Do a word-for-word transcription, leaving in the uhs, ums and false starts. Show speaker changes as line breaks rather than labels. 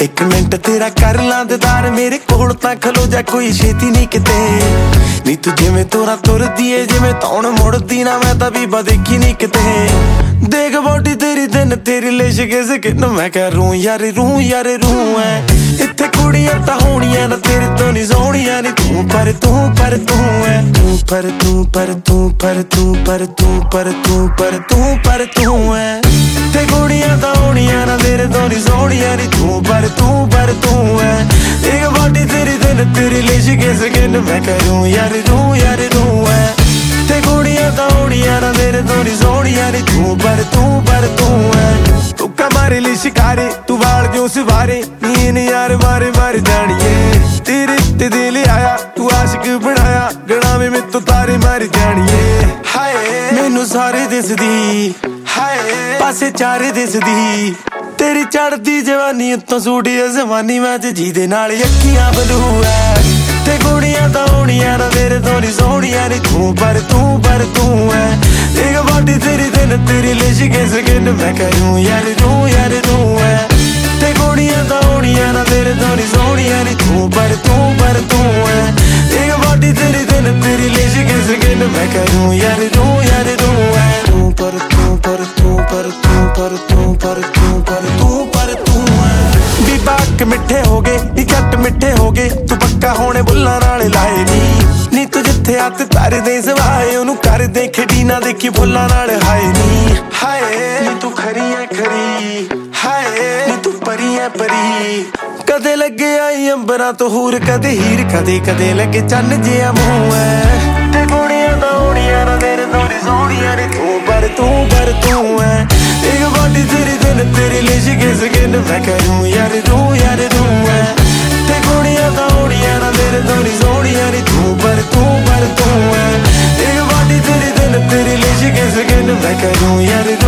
एक मिनट तेरा कर ला दीदार मेरे कोल तां खलो जा कोई छेती नहीं किते नी तू जिवें तोरा तुरदी ए जिवें तौण मुड़दी ना मैं तां बीबा देखी नहीं किते देख बॉडी तेरी दिन तेरी लिश के सकिन मैं कह रूं यार रूं यार रूं है इत्थे कुड़ियां तां होणियां ना तेरे तो नहीं सोहणियां नी तू पर तू पर तू है तू पर तू पर तू पर तू पर तू पर तू पर तू पर तू है इत्थे कुड़ियां तां होणियां ना तेरे तो नहीं सोहणियां नी तू पर तू पर तू है एक बॉडी तेरी दिन तेरी लिश के सकिन मैं कह रूं यार रूं यार रूं है इत्थे कुड़ियां तां होणियां ना तेरे तो नहीं सोहणियां नी तू पर तू पर तू है तुक्का मारे ली शिकारे तू वाल जो सवारे नीन यार मारे मार जानिए तेरे ते दिल आया तू आशिक बनाया गणा में मैं तो तारे मार जानिए हाय मैनू सारे दिसदी हाय पासे चारे दिसदी तेरी चढ़दी जवानी उत्तों सूटी जवानी मैं ते जी दे नाल अखियां बलू है ते कुड़ियां तां होणियां ना तेरे तो नहीं सोहणियां नी तू पर तू पर तू है एक बॉडी तेरी दिन तेरी लिश के सकिन मैं करूं यार रूं यार रूं है ते कुड़ियां तां होणियां ना तेरे तो नहीं सोहणियां नी तू पर तू पर तू है एक बॉडी तेरी दिन तेरी लिश के सकिन मैं करूं यार रूं यार रूं है तू पर तू पर तू पर तू पर तू पर तू पर तू पर तू है बीबा अक मिठे हो गए नी झट मिठे हो गए तू पक्का होने बुल्लां नाल लाए नी नी तू जिथे हत्थ तारे दे सवाए ओनू कर दे खड़ी ना देखी फुल्लां नाल हाय नी हाय नी तू खरी है खरी हाय नी तू परी है परी कदे लगे आई अंबरां तो हूर कदे हीर कदे कदे लगे चन्न जिहा मूंह है ते कुड़ियां तां होणियां ना तेरे तो नहीं सोहणियां नी तू पर तू पर तू है एक बॉडी तेरी दिन तेरी लिश के सकिन मैं करूं यार रूं यार रूं है ते कुड़ियां तां होणियां ना तेरे तो नहीं सोहणियां नी तू पर तू पर तू है एक बॉडी तेरी दिन तेरी लिश के सकिन मैं करूं यार